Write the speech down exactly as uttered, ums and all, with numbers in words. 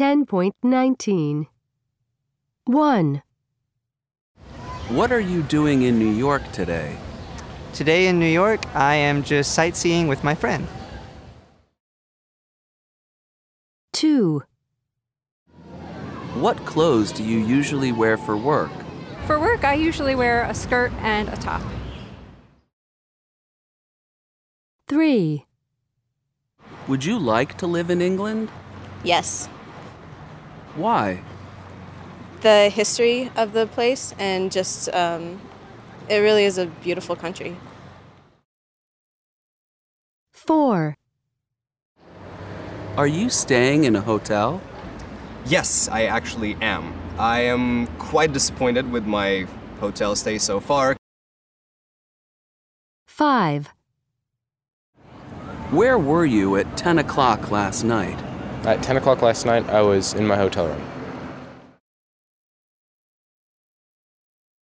ten point nineteen. one. What are you doing in New York today? Today in New York, I am just sightseeing with my friend. two. What clothes do you usually wear for work? For work, I usually wear a skirt and a top. three. Would you like to live in England? Yes. Why? The history of the place and just, um, it really is a beautiful country. four. Are you staying in a hotel? Yes, I actually am. I am quite disappointed with my hotel stay so far. five. Where were you at ten o'clock last night? At ten o'clock last night, I was in my hotel room.